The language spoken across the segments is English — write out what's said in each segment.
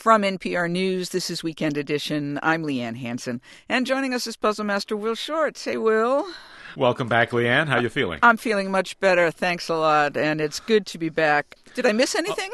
From NPR News, this is Weekend Edition. I'm Leanne Hansen. And joining us is Puzzle Master Will Shortz. Hey, Will. Welcome back, Leanne. How you feeling? I'm feeling much better. Thanks a lot. And it's good to be back. Did I miss anything?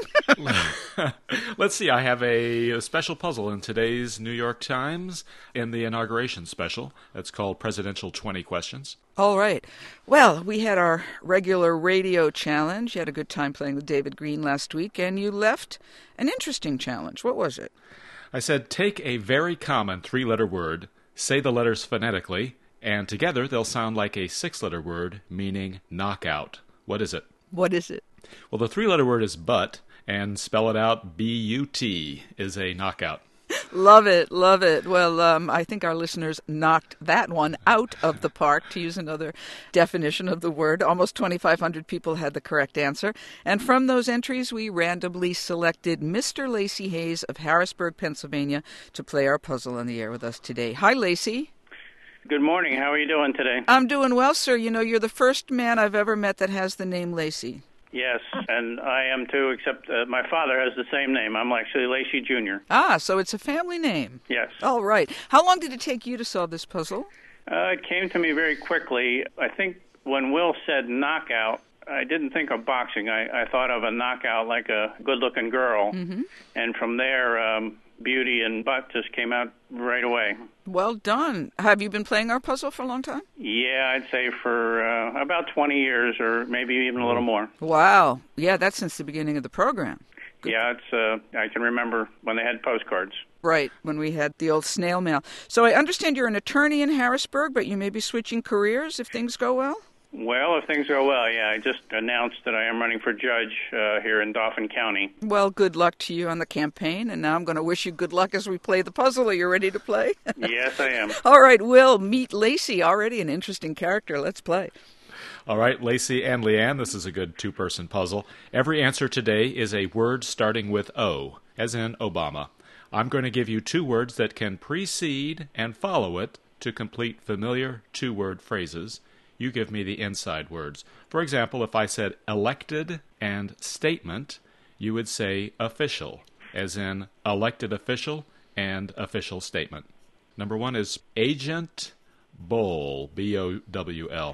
Let's see. I have a special puzzle in today's New York Times in the inauguration special. It's called Presidential 20 Questions. All right. Well, we had our regular radio challenge. You had a good time playing with David Green last week, and you left an interesting challenge. What was it? I said, take a very common three-letter word, say the letters phonetically, and together they'll sound like a six-letter word, meaning knockout. What is it? What is it? Well, the three-letter word is but, and spell it out, B-U-T, is a knockout. Love it, love it. Well, I think our listeners knocked that one out of the park, to use another definition of the word. Almost 2,500 people had the correct answer. And from those entries, we randomly selected Mr. Lacey Hayes of Harrisburg, Pennsylvania, to play our puzzle on the air with us today. Hi, Lacey. Good morning. How are you doing today? I'm doing well, sir. You know, you're the first man I've ever met that has the name Lacey. Yes, and I am too, except my father has the same name. I'm actually Lacey Jr. Ah, so it's a family name. Yes. All right. How long did it take you to solve this puzzle? It came to me very quickly. I think when Will said knockout, I didn't think of boxing. I thought of a knockout like a good-looking girl. Mm-hmm. And from there, beauty and butt just came out right away. Well done. Have you been playing our puzzle for a long time? Yeah, I'd say for about 20 years or maybe even a little more. Wow. Yeah, that's since the beginning of the program. Good. Yeah, it's. I can remember when they had postcards. Right, when we had the old snail mail. So I understand you're an attorney in Harrisburg, but you may be switching careers if things go well? Well, if things go well, yeah. I just announced that I am running for judge here in Dauphin County. Well, good luck to you on the campaign, and now I'm going to wish you good luck as we play the puzzle. Are you ready to play? Yes, I am. All right, Will, meet Lacey, already an interesting character. Let's play. All right, Lacey and Leanne, this is a good two-person puzzle. Every answer today is a word starting with O, as in Obama. I'm going to give you two words that can precede and follow it to complete familiar two-word phrases. You give me the inside words. For example, if I said elected and statement, you would say official, as in elected official and official statement. Number one is Agent Bowl, B-O-W-L.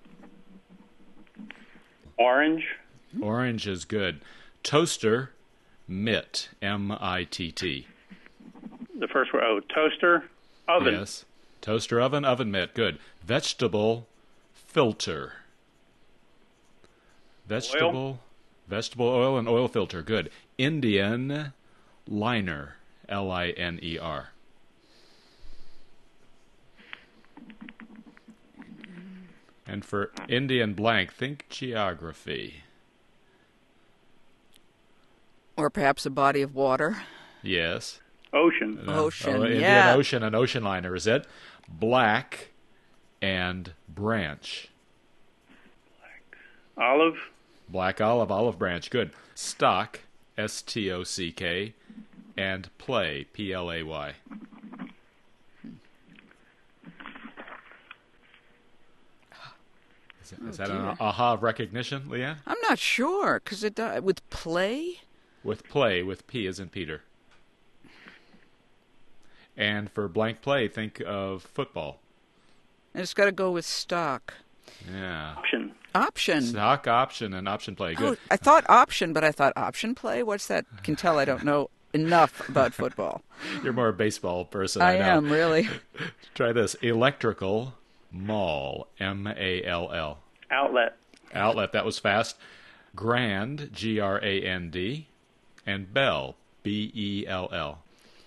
Orange. Orange is good. Toaster, mitt, M-I-T-T. The first word, toaster, oven. Yes. Toaster, oven, oven mitt, good. Vegetable, filter. Vegetable oil and oil filter. Good. Indian liner. L-I-N-E-R. And for Indian blank, think geography. Or perhaps a body of water. Yes. Ocean. Ocean, Indian Ocean and ocean liner is it. Black and branch. Olive. Black olive, olive branch. Good. Stock, S-T-O-C-K, and play, P-L-A-Y. Is that an aha of recognition, Leanne? I'm not sure, because it with play? With play, with P as in Peter. And for blank play, think of football. And it's got to go with stock. Yeah. Option. Stock, option, and option play. Good. Oh, I thought option, but I thought option play? What's that? Can tell I don't know enough about football. You're more a baseball person. I know. am, really. Try this. Electrical mall, M-A-L-L. Outlet. Outlet, that was fast. Grand, G-R-A-N-D. And bell, B-E-L-L.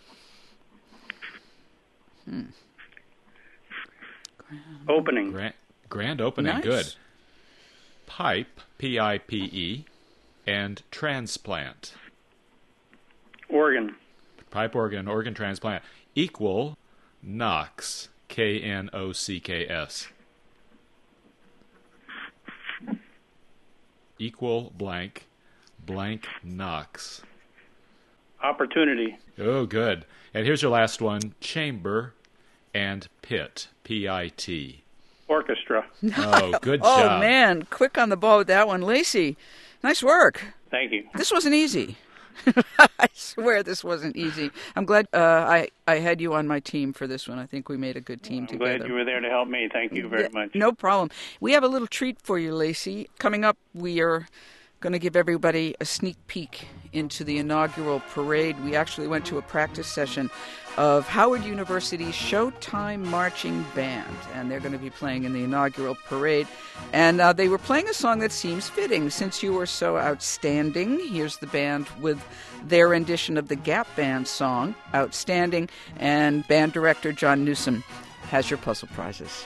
Opening. Grand opening, Nice. good. Pipe, P-I-P-E, and transplant. Organ. Pipe organ, organ transplant. Equal, Knox, K-N-O-C-K-S. Equal blank, blank Knox. Opportunity. Oh, good. And here's your last one. Chamber and pit, P-I-T. Orchestra. Oh, good Oh, job. man. Quick on the ball with that one. Lacey, nice work. Thank you. This wasn't easy. I swear this wasn't easy. I'm glad I had you on my team for this one. I think we made a good team together. I'm glad you were there to help me. Thank you very much. No problem. We have a little treat for you, Lacey. Coming up, we are going to give everybody a sneak peek into the inaugural parade. We actually went to a practice session of Howard University's Showtime Marching Band, and they're going to be playing in the inaugural parade. And they were playing a song that seems fitting. Since you were so outstanding, here's the band with their rendition of the Gap Band song, Outstanding, and band director John Newsom has your puzzle prizes.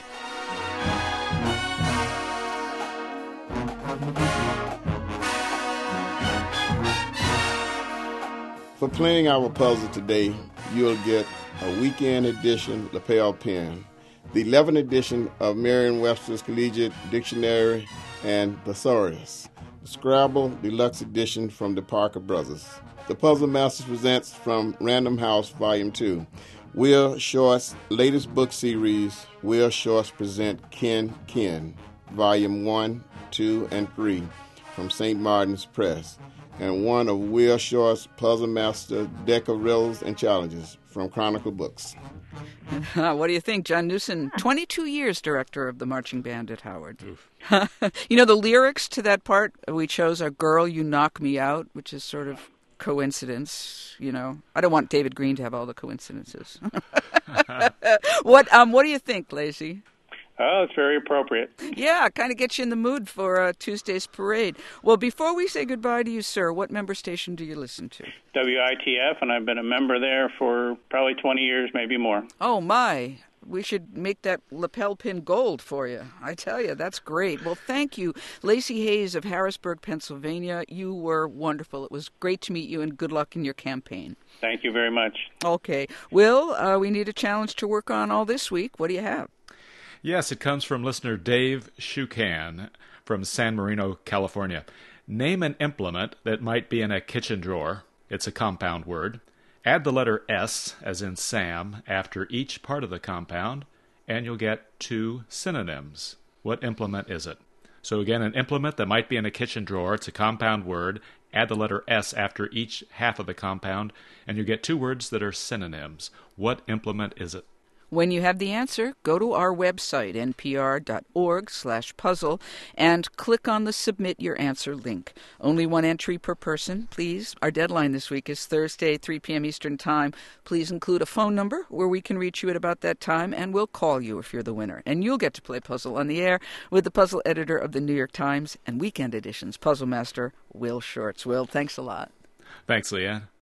For playing our puzzle today, you'll get a weekend edition lapel pen, the 11th edition of Merriam-Webster's Collegiate Dictionary and Thesaurus, the Scrabble Deluxe Edition from the Parker Brothers. The Puzzle Masters presents from Random House Volume 2, Will Short's latest book series, Will Short's Present Ken Ken, Volume 1, 2, and 3 from St. Martin's Press, and one of Will Short's Puzzle Master Deck of Riddles and Challenges from Chronicle Books. What do you think, John Newsom? 22 years director of the marching band at Howard. You know, the lyrics to that part we chose are "Girl, You Knock Me Out," which is sort of coincidence. You know, I don't want David Green to have all the coincidences. What do you think, Lacey? Oh, it's very appropriate. Yeah, kind of gets you in the mood for Tuesday's parade. Well, before we say goodbye to you, sir, what member station do you listen to? WITF, and I've been a member there for probably 20 years, maybe more. Oh, my. We should make that lapel pin gold for you. I tell you, that's great. Well, thank you. Lacey Hayes of Harrisburg, Pennsylvania. You were wonderful. It was great to meet you, and good luck in your campaign. Thank you very much. Okay. Will, we need a challenge to work on all this week. What do you have? Yes, it comes from listener Dave Shukan from San Marino, California. Name an implement that might be in a kitchen drawer. It's a compound word. Add the letter S, as in Sam, after each part of the compound, and you'll get 2 synonyms. What implement is it? So again, an implement that might be in a kitchen drawer. It's a compound word. Add the letter S after each half of the compound, and you get 2 words that are synonyms. What implement is it? When you have the answer, go to our website, npr.org/puzzle, and click on the Submit Your Answer link. Only 1 entry per person, please. Our deadline this week is Thursday, 3 p.m. Eastern Time. Please include a phone number where we can reach you at about that time, and we'll call you if you're the winner. And you'll get to play Puzzle on the Air with the puzzle editor of the New York Times and Weekend Edition's puzzle master, Will Shortz. Will, thanks a lot. Thanks, Leanne.